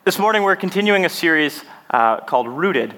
This morning we're continuing a series called Rooted,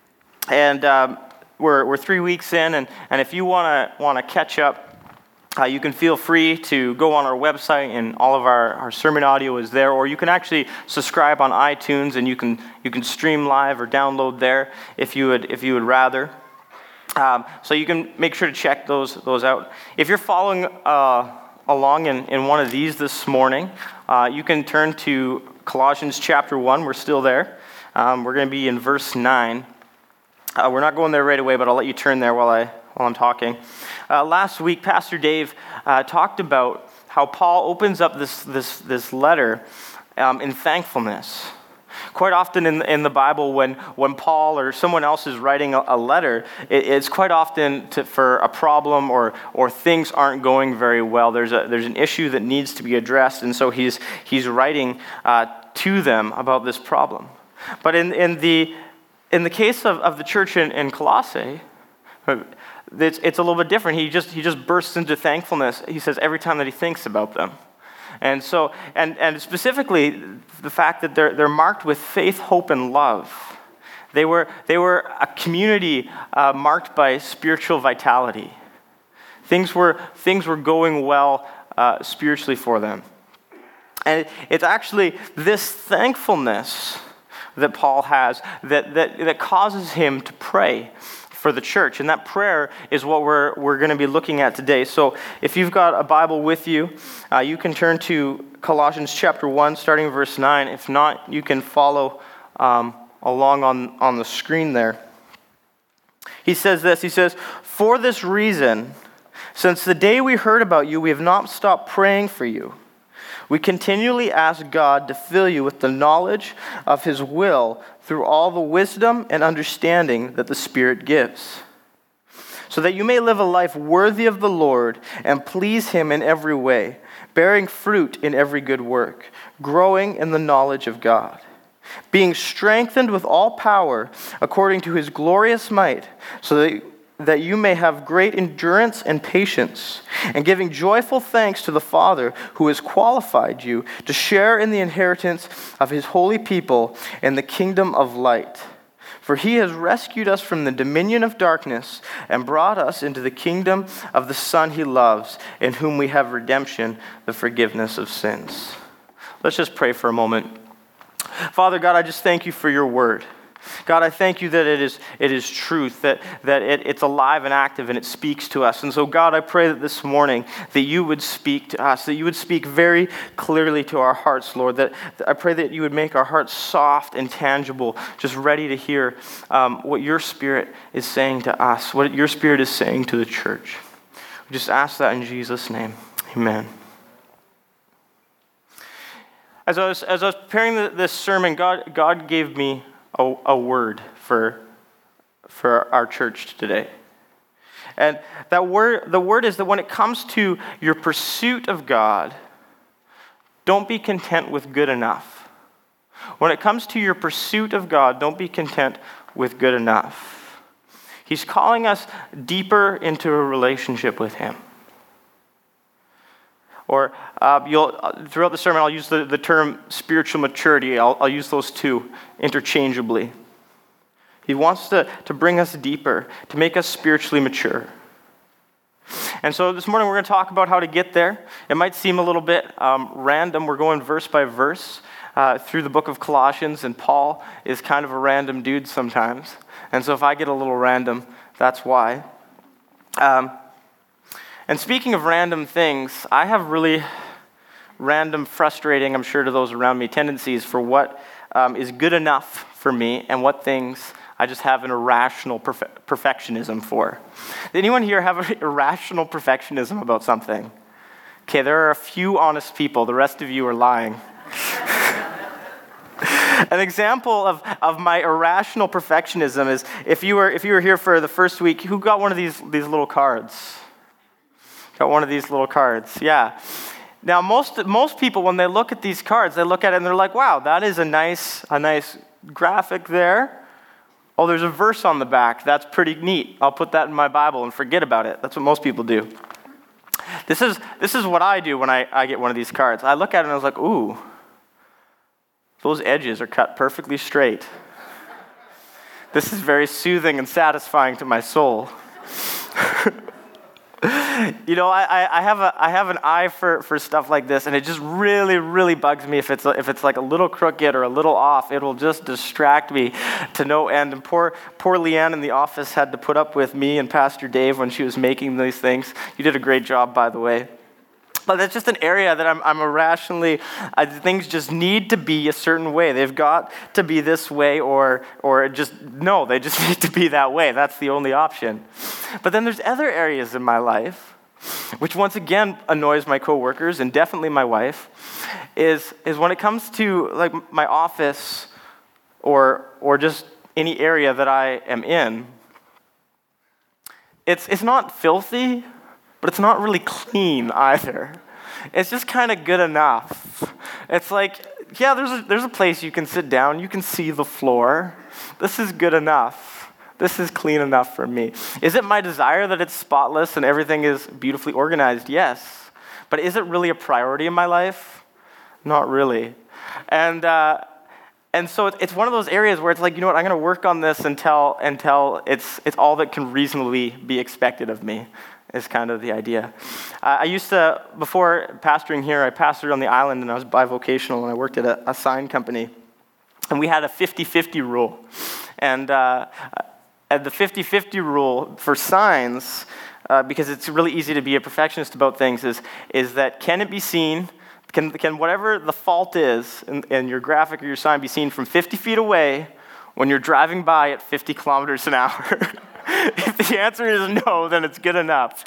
and we're 3 weeks in, and if you want to catch up, you can feel free to go on our website, and all of our sermon audio is there, or you can actually subscribe on iTunes, and you can stream live or download there if you would rather. So you can make sure to check those out. If you're following along in one of these this morning, you can turn to Colossians chapter 1, we're still there. We're going to be in verse 9. We're not going there right away, but I'll let you turn there while I'm talking. Last week, Pastor Dave talked about how Paul opens up this letter in thankfulness. Quite often in the Bible, when Paul or someone else is writing a letter, it's quite often for a problem or things aren't going very well. There's an issue that needs to be addressed, and so he's writing to them about this problem. But in the case of the church in Colossae, it's a little bit different. He just bursts into thankfulness. He says every time that he thinks about them. And so, and specifically, the fact that they're marked with faith, hope, and love. They were a community marked by spiritual vitality. Things were going well spiritually for them. And it's actually this thankfulness that Paul has that causes him to pray for the church. And that prayer is what we're going to be looking at today. So if you've got a Bible with you, you can turn to Colossians chapter 1, starting verse 9. If not, you can follow along on the screen there. He says this, he says, "For this reason, since the day we heard about you, we have not stopped praying for you. We continually ask God to fill you with the knowledge of His will through all the wisdom and understanding that the Spirit gives, so that you may live a life worthy of the Lord and please Him in every way, bearing fruit in every good work, growing in the knowledge of God, being strengthened with all power according to His glorious might, so that you may have great endurance and patience, and giving joyful thanks to the Father who has qualified you to share in the inheritance of His holy people in the kingdom of light. For He has rescued us from the dominion of darkness and brought us into the kingdom of the Son He loves, in whom we have redemption, the forgiveness of sins." Let's just pray for a moment. Father God, I just thank you for your word. God, I thank you that it is truth, that it's alive and active and it speaks to us. And so, God, I pray that this morning that you would speak to us, that you would speak very clearly to our hearts, Lord. That I pray that you would make our hearts soft and tangible, just ready to hear what your Spirit is saying to us, what your Spirit is saying to the church. We just ask that in Jesus' name. Amen. As I was preparing this sermon, God gave me a word for our church today. And the word is that when it comes to your pursuit of God, don't be content with good enough. When it comes to your pursuit of God, don't be content with good enough. He's calling us deeper into a relationship with Him. Or throughout the sermon, I'll use the term spiritual maturity. I'll use those two interchangeably. He wants to bring us deeper, to make us spiritually mature. And so this morning we're going to talk about how to get there. It might seem a little bit random. We're going verse by verse through the book of Colossians, and Paul is kind of a random dude sometimes. And so if I get a little random, that's why. And speaking of random things, I have really random, frustrating, I'm sure to those around me, tendencies for what is good enough for me and what things I just have an irrational perfectionism for. Did anyone here have an irrational perfectionism about something? Okay, there are a few honest people. The rest of you are lying. An example of my irrational perfectionism is if you were here for the first week, who got one of these little cards? Got one of these little cards, yeah. Now, most people, when they look at these cards, they look at it and they're like, wow, that is a nice graphic there. Oh, there's a verse on the back. That's pretty neat. I'll put that in my Bible and forget about it. That's what most people do. This is what I do when I get one of these cards. I look at it and I was like, ooh, those edges are cut perfectly straight. This is very soothing and satisfying to my soul. You know, I have an eye for stuff like this, and it just really, really bugs me if it's like a little crooked or a little off. It will just distract me to no end. And poor Leanne in the office had to put up with me and Pastor Dave when she was making these things. You did a great job, by the way. But that's just an area that I'm irrationally, things just need to be a certain way. They've got to be this way or just, no, they just need to be that way. That's the only option. But then there's other areas in my life, which once again annoys my coworkers and definitely my wife, is when it comes to like my office or just any area that I am in, it's not filthy, but it's not really clean either. It's just kind of good enough. It's like, yeah, there's a place you can sit down. You can see the floor. This is good enough. This is clean enough for me. Is it my desire that it's spotless and everything is beautifully organized? Yes. But is it really a priority in my life? Not really. And so it's one of those areas where it's like, you know what, I'm going to work on this until it's all that can reasonably be expected of me. Is kind of the idea. I used to, before pastoring here, I pastored on the island and I was bivocational and I worked at a sign company. And we had a 50-50 rule. And the 50-50 rule for signs, because it's really easy to be a perfectionist about things, is that can it be seen, can whatever the fault is in your graphic or your sign be seen from 50 feet away when you're driving by at 50 kilometers an hour? If the answer is no, then it's good enough.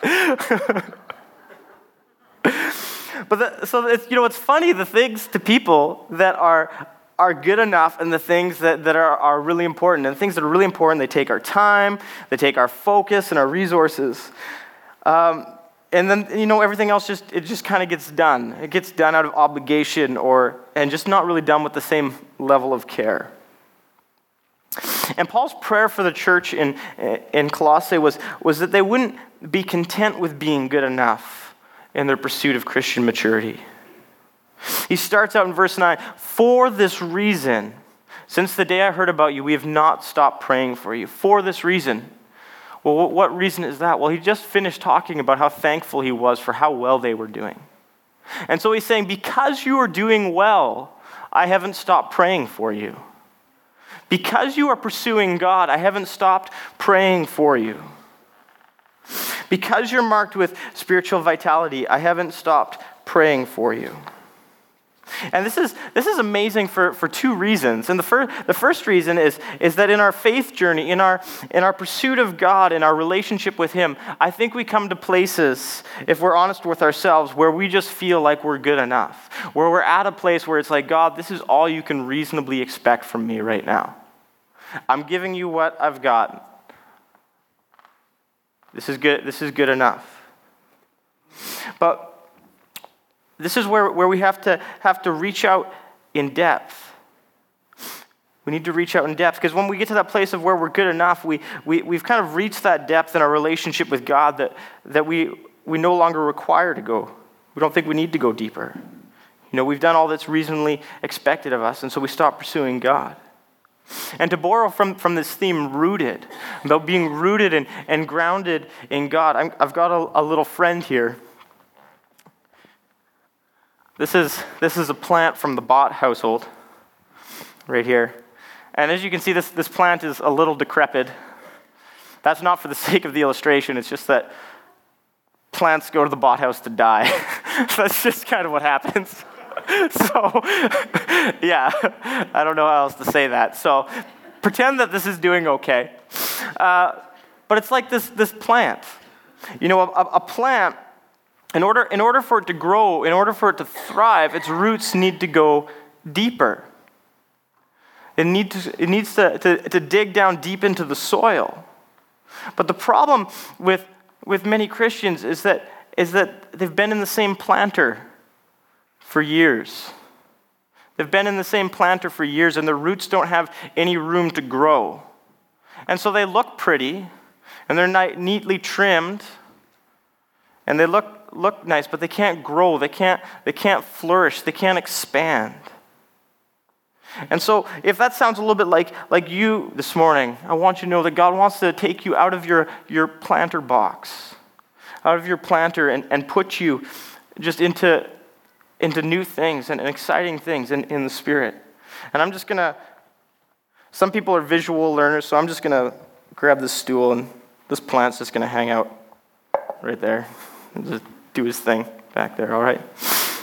So it's funny, the things to people that are good enough and the things that are really important. And the things that are really important, they take our time, they take our focus and our resources. And then, everything else just kind of gets done. It gets done out of obligation and just not really done with the same level of care. And Paul's prayer for the church in Colossae was that they wouldn't be content with being good enough in their pursuit of Christian maturity. He starts out in verse 9, "For this reason, since the day I heard about you, we have not stopped praying for you." For this reason. Well, what reason is that? Well, he just finished talking about how thankful he was for how well they were doing. And so he's saying, because you are doing well, I haven't stopped praying for you. Because you are pursuing God, I haven't stopped praying for you. Because you're marked with spiritual vitality, I haven't stopped praying for you. And this is amazing for two reasons. And the first reason is that in our faith journey, in our pursuit of God, in our relationship with Him, I think we come to places, if we're honest with ourselves, where we just feel like we're good enough. Where we're at a place where it's like, God, this is all you can reasonably expect from me right now. I'm giving you what I've got. This is good enough. But this is where we have to reach out in depth. We need to reach out in depth, because when we get to that place of where we're good enough, we've kind of reached that depth in our relationship with God that we no longer require to go. We don't think we need to go deeper. We've done all that's reasonably expected of us, and so we stop pursuing God. And to borrow from this theme, rooted, about being rooted and grounded in God, I've got a little friend here. This is a plant from the Bott household, right here. And as you can see, this plant is a little decrepit. That's not for the sake of the illustration, it's just that plants go to the Bott house to die. That's just kind of what happens. So, yeah, I don't know how else to say that. So, pretend that this is doing okay. But it's like this plant. A plant, in order for it to grow, in order for it to thrive, its roots need to go deeper. It needs to dig down deep into the soil. But the problem with many Christians is that they've been in the same planter for years. They've been in the same planter for years, and their roots don't have any room to grow. And so they look pretty, and they're neatly trimmed, and they look nice, but they can't grow. They can't flourish. They can't expand. And so if that sounds a little bit like you this morning, I want you to know that God wants to take you out of your planter box, out of your planter, and put you just into new things and exciting things in the Spirit. And I'm just going to, some people are visual learners, so I'm just going to grab this stool, and this plant's just going to hang out right there and just do his thing back there, all right?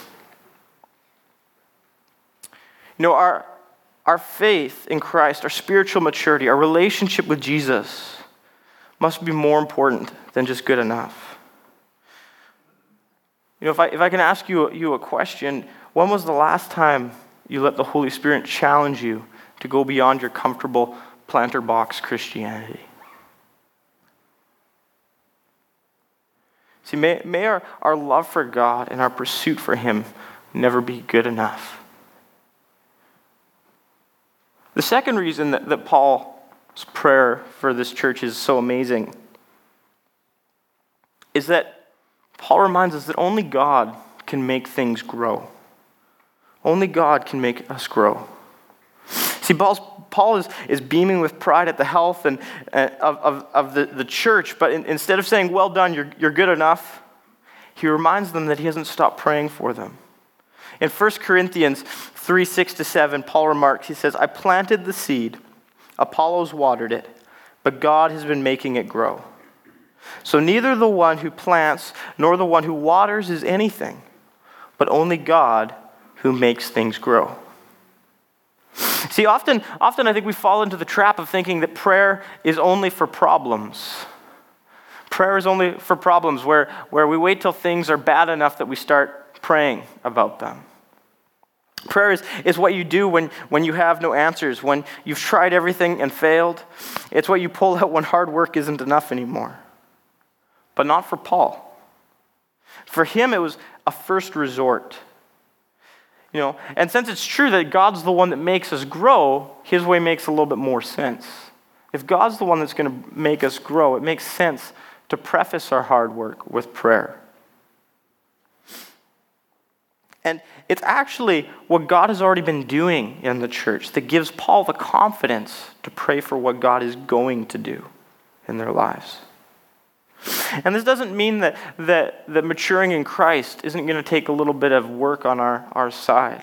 You know, our faith in Christ, our spiritual maturity, our relationship with Jesus must be more important than just good enough. You know, if I can ask you a question, when was the last time you let the Holy Spirit challenge you to go beyond your comfortable planter box Christianity? See, may our love for God and our pursuit for Him never be good enough. The second reason that Paul's prayer for this church is so amazing is that Paul reminds us that only God can make things grow. Only God can make us grow. See, Paul is beaming with pride at the health and of the church, but instead of saying, well done, you're good enough, he reminds them that he hasn't stopped praying for them. In 1 Corinthians 3:6-7, Paul remarks, he says, I planted the seed, Apollos watered it, but God has been making it grow. So neither the one who plants nor the one who waters is anything, but only God who makes things grow. See, often I think we fall into the trap of thinking that prayer is only for problems. Prayer is only for problems where we wait till things are bad enough that we start praying about them. Prayer is what you do when you have no answers, when you've tried everything and failed. It's what you pull out when hard work isn't enough anymore. But not for Paul. For him, it was a first resort. You know, and since it's true that God's the one that makes us grow, his way makes a little bit more sense. If God's the one that's going to make us grow, it makes sense to preface our hard work with prayer. And it's actually what God has already been doing in the church that gives Paul the confidence to pray for what God is going to do in their lives. And this doesn't mean that maturing in Christ isn't going to take a little bit of work on our side.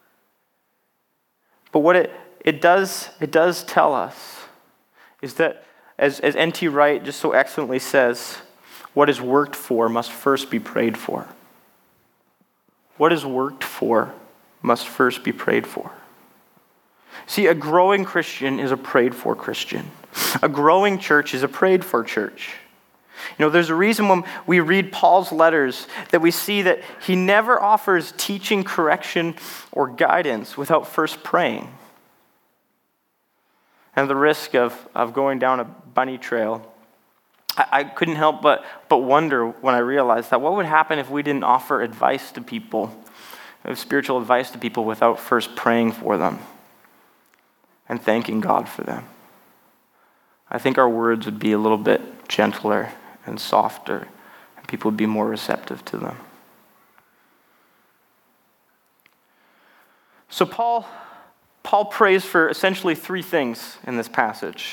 But what it does tell us is that, as N.T. Wright just so excellently says, what is worked for must first be prayed for. What is worked for must first be prayed for. See, a growing Christian is a prayed for Christian. A growing church is a prayed for church. You know, there's a reason when we read Paul's letters that we see that he never offers teaching, correction, or guidance without first praying. And the risk of going down a bunny trail, I couldn't help but wonder when I realized that what would happen if we didn't offer advice to people, spiritual advice to people, without first praying for them and thanking God for them. I think our words would be a little bit gentler and softer, and people would be more receptive to them. So Paul prays for essentially three things in this passage.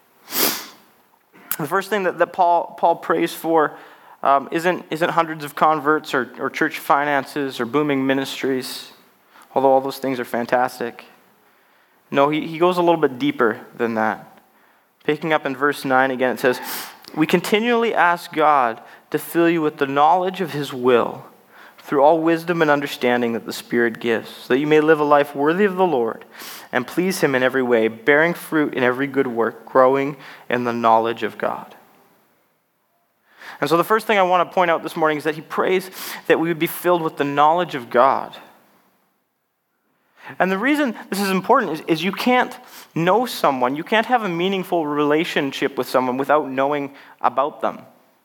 The first thing that Paul prays for isn't hundreds of converts or church finances or booming ministries, although all those things are fantastic. No, he goes a little bit deeper than that. Picking up in verse 9 again, it says, we continually ask God to fill you with the knowledge of His will through all wisdom and understanding that the Spirit gives, so that you may live a life worthy of the Lord and please Him in every way, bearing fruit in every good work, growing in the knowledge of God. And so the first thing I want to point out this morning is that he prays that we would be filled with the knowledge of God. And the reason this is important is you can't know someone, you can't have a meaningful relationship with someone without knowing about them.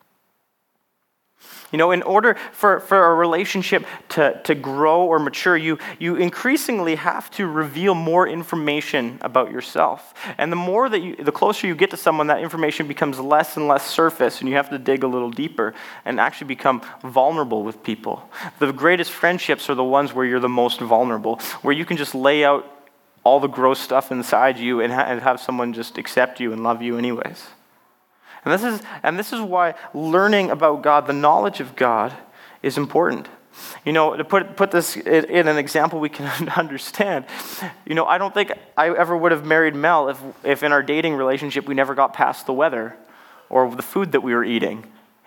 You know, in order for a relationship to grow or mature, you increasingly have to reveal more information about yourself. And the closer you get to someone, that information becomes less and less surface, and you have to dig a little deeper and actually become vulnerable with people. The greatest friendships are the ones where you're the most vulnerable, where you can just lay out all the gross stuff inside you and have someone just accept you and love you anyways. And this is why learning about God, the knowledge of God, is important. To put this in an example we can understand, I don't think I ever would have married Mel if in our dating relationship we never got past the weather or the food that we were eating,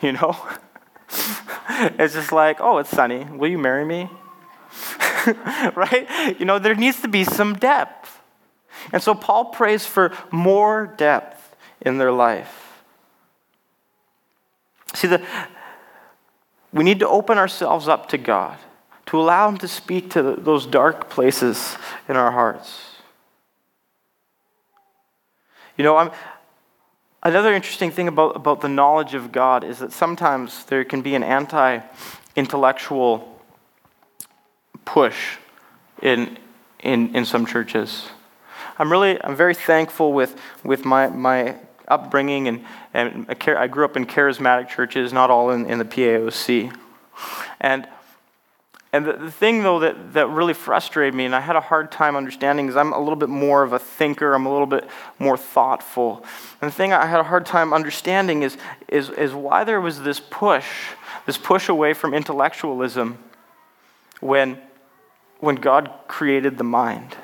It's just like, oh, it's sunny. Will you marry me? Right? There needs to be some depth. And so Paul prays for more depth in their life. See, we need to open ourselves up to God, to allow Him to speak to those dark places in our hearts. Another interesting thing about the knowledge of God is that sometimes there can be an anti-intellectual push in some churches. I'm very thankful with my upbringing, and I grew up in charismatic churches, not all in the PAOC. And the thing, though, that really frustrated me, and I had a hard time understanding, is I'm a little bit more of a thinker, I'm a little bit more thoughtful. And the thing I had a hard time understanding is why there was this push away from intellectualism when God created the mind.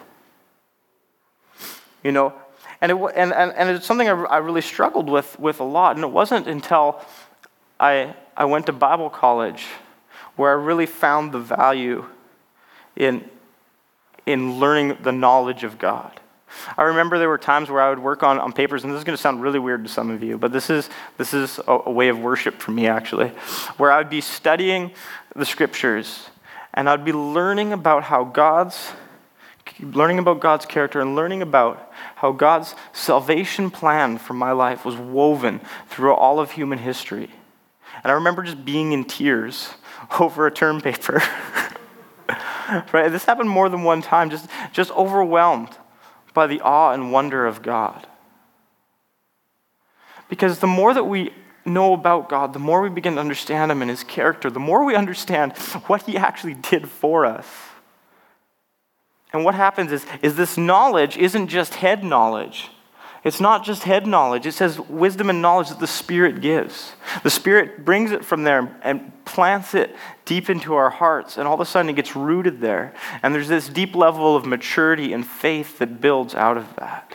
And it's something I really struggled with a lot. And it wasn't until I went to Bible college where I really found the value in learning the knowledge of God. I remember there were times where I would work on papers, and this is going to sound really weird to some of you, but this is a way of worship for me, actually, where I would be studying the scriptures, and I'd be learning about God's character and learning about how God's salvation plan for my life was woven through all of human history. And I remember just being in tears over a term paper. Right? This happened more than one time, just overwhelmed by the awe and wonder of God. Because the more that we know about God, the more we begin to understand Him and His character, the more we understand what He actually did for us. And what happens is this knowledge isn't just head knowledge. It's not just head knowledge. It says wisdom and knowledge that the Spirit gives. The Spirit brings it from there and plants it deep into our hearts, and all of a sudden it gets rooted there. And there's this deep level of maturity and faith that builds out of that.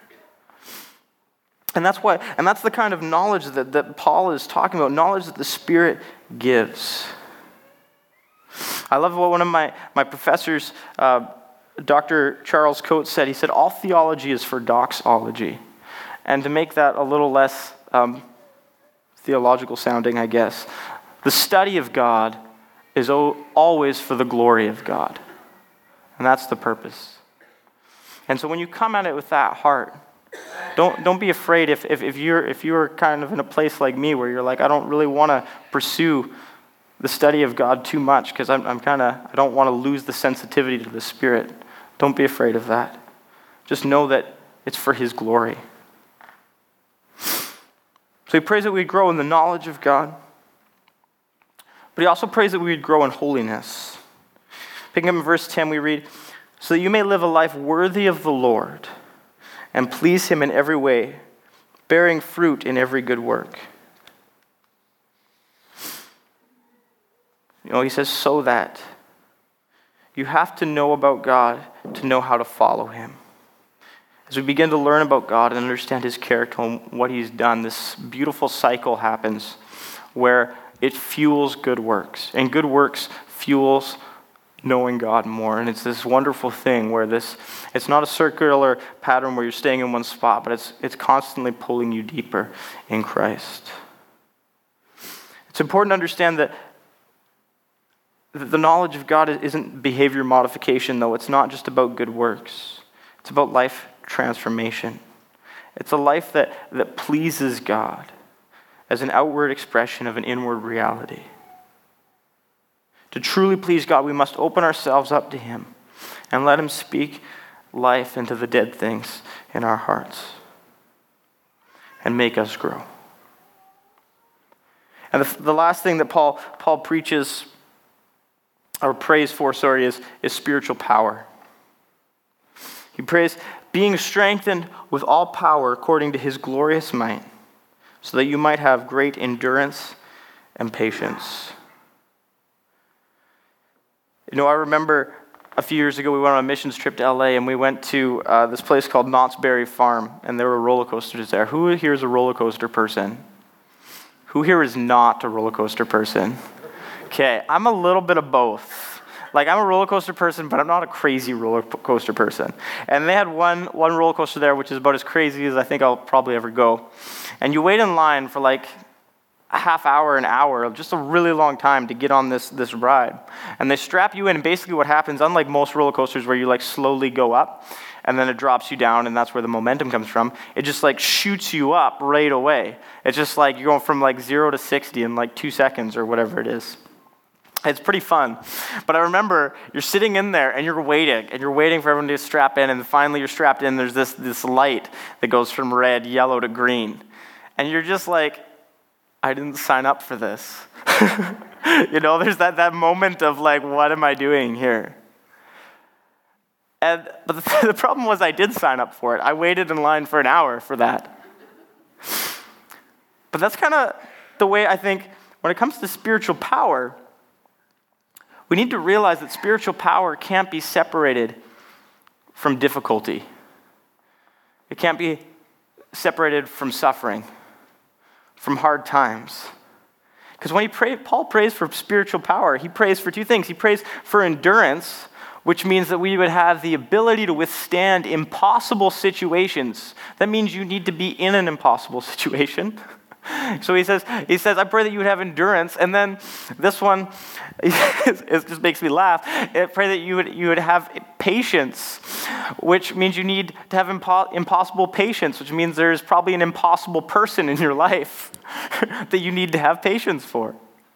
And that's the kind of knowledge that Paul is talking about, knowledge that the Spirit gives. I love what one of my professors, Dr. Charles Coates, said. He said, all theology is for doxology. And to make that a little less theological sounding, I guess, the study of God is always for the glory of God. And that's the purpose. And so when you come at it with that heart, don't be afraid if you're kind of in a place like me where you're like, I don't really want to pursue the study of God too much because I don't want to lose the sensitivity to the Spirit. Don't be afraid of that. Just know that it's for His glory. So he prays that we'd grow in the knowledge of God, but he also prays that we would grow in holiness. Picking up in verse 10, we read, so that you may live a life worthy of the Lord and please Him in every way, bearing fruit in every good work. He says, so that. You have to know about God to know how to follow Him. As we begin to learn about God and understand His character and what He's done, this beautiful cycle happens where it fuels good works. And good works fuels knowing God more. And it's this wonderful thing where it's not a circular pattern where you're staying in one spot, but it's constantly pulling you deeper in Christ. It's important to understand that the knowledge of God isn't behavior modification, though. It's not just about good works. It's about life transformation. It's a life that pleases God as an outward expression of an inward reality. To truly please God, we must open ourselves up to Him and let Him speak life into the dead things in our hearts and make us grow. And the last thing that Paul preaches or prays for, is spiritual power. He prays, being strengthened with all power according to his glorious might, so that you might have great endurance and patience. I remember a few years ago we went on a missions trip to LA, and we went to this place called Knott's Berry Farm, and there were roller coasters there. Who here is a roller coaster person? Who here is not a roller coaster person? Okay, I'm a little bit of both. Like, I'm a roller coaster person, but I'm not a crazy roller coaster person. And they had one roller coaster there, which is about as crazy as I think I'll probably ever go. And you wait in line for like a half hour, an hour, just a really long time to get on this ride. And they strap you in, and basically what happens, unlike most roller coasters where you like slowly go up, and then it drops you down, and that's where the momentum comes from, it just like shoots you up right away. It's just like you're going from like 0 to 60 in like 2 seconds or whatever it is. It's pretty fun. But I remember you're sitting in there and you're waiting for everyone to strap in, and finally you're strapped in. There's this light that goes from red, yellow to green. And you're just like, I didn't sign up for this. There's that moment of like, what am I doing here? But the problem was I did sign up for it. I waited in line for an hour for that. But that's kind of the way I think when it comes to spiritual power, we need to realize that spiritual power can't be separated from difficulty. It can't be separated from suffering, from hard times. Because when Paul prays for spiritual power, he prays for two things. He prays for endurance, which means that we would have the ability to withstand impossible situations. That means you need to be in an impossible situation. So he says, I pray that you would have endurance. And then this one, it just makes me laugh. I pray that you would have patience, which means you need to have impossible patience, which means there's probably an impossible person in your life that you need to have patience for.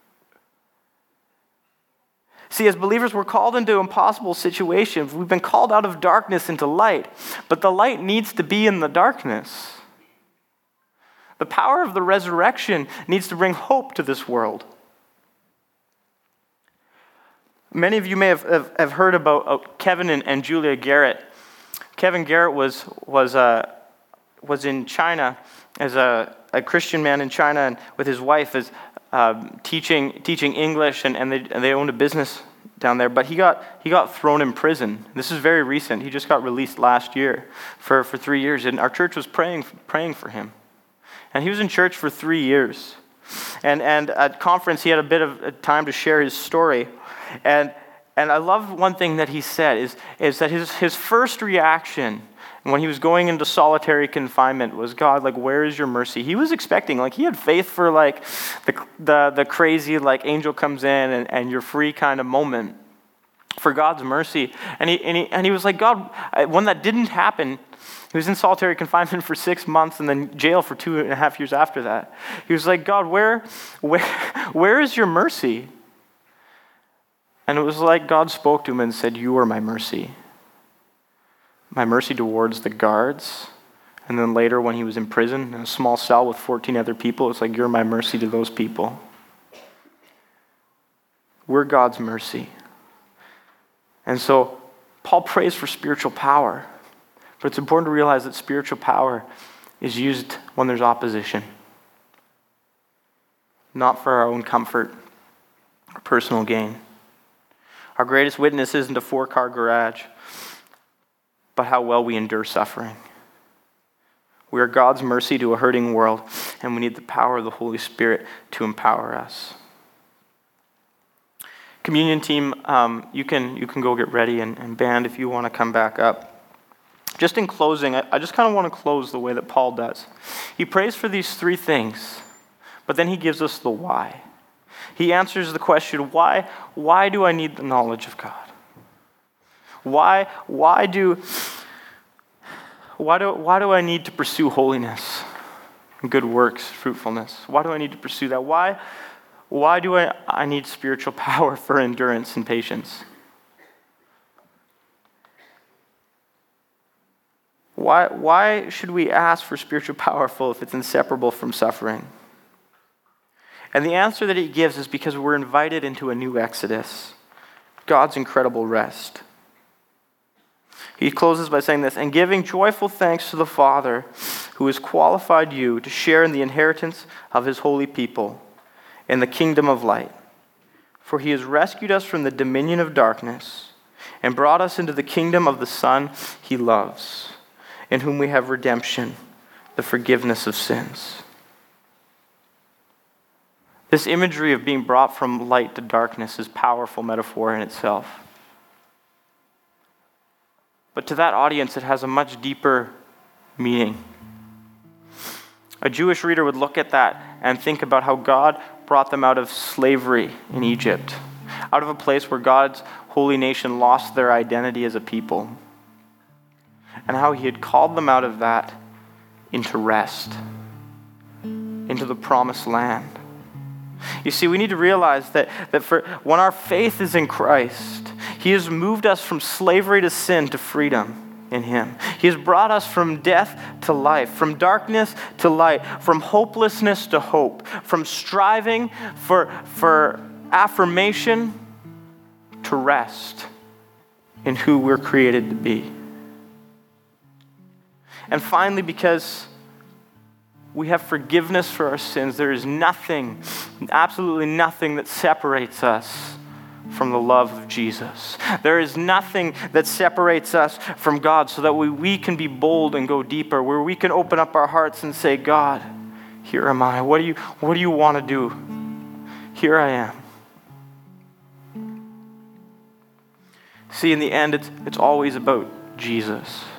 See, as believers, we're called into impossible situations. We've been called out of darkness into light, but the light needs to be in the darkness. The power of the resurrection needs to bring hope to this world. Many of you may have heard about Kevin and Julia Garrett. Kevin Garrett was in China as a Christian man in China, and with his wife as teaching English, and they owned a business down there. But he got thrown in prison. This is very recent. He just got released last year for 3 years, and our church was praying for him. And he was in church for 3 years. And at conference, he had a bit of time to share his story. And I love one thing that he said is that his first reaction when he was going into solitary confinement was, God, like, where is your mercy? He was expecting, like, he had faith for like the crazy, like, angel comes in and you're free kind of moment for God's mercy. And he was like, God, when that didn't happen, he was in solitary confinement for 6 months and then jail for 2.5 years after that. He was like, God, where is your mercy? And it was like God spoke to him and said, you are my mercy. My mercy towards the guards. And then later when he was in prison in a small cell with 14 other people, it's like, you're my mercy to those people. We're God's mercy. And so Paul prays for spiritual power. But it's important to realize that spiritual power is used when there's opposition. Not for our own comfort or personal gain. Our greatest witness isn't a 4-car garage, but how well we endure suffering. We are God's mercy to a hurting world, and we need the power of the Holy Spirit to empower us. Communion team, you can go get ready, and band, if you want to come back up. Just in closing, I just kind of want to close the way that Paul does. He prays for these 3 things, but then he gives us the why. He answers the question, why do I need the knowledge of God? Why do I need to pursue holiness, good works, fruitfulness? Why do I need to pursue that? Why do I need spiritual power for endurance and patience? Why should we ask for spiritual power if it's inseparable from suffering? And the answer that he gives is because we're invited into a new exodus, God's incredible rest. He closes by saying this, and giving joyful thanks to the Father who has qualified you to share in the inheritance of his holy people in the kingdom of light. For he has rescued us from the dominion of darkness and brought us into the kingdom of the Son he loves, in whom we have redemption, the forgiveness of sins. This imagery of being brought from light to darkness is a powerful metaphor in itself. But to that audience, it has a much deeper meaning. A Jewish reader would look at that and think about how God brought them out of slavery in Egypt, out of a place where God's holy nation lost their identity as a people, and how he had called them out of that into rest, into the promised land. You see, we need to realize that when our faith is in Christ, he has moved us from slavery to sin to freedom in him. He has brought us from death to life, from darkness to light, from hopelessness to hope, from striving for affirmation to rest in who we're created to be. And finally, because we have forgiveness for our sins, there is nothing, absolutely nothing that separates us from the love of Jesus. There is nothing that separates us from God so that we can be bold and go deeper, where we can open up our hearts and say, God, here am I. What do you want to do? Here I am. See, in the end, it's always about Jesus.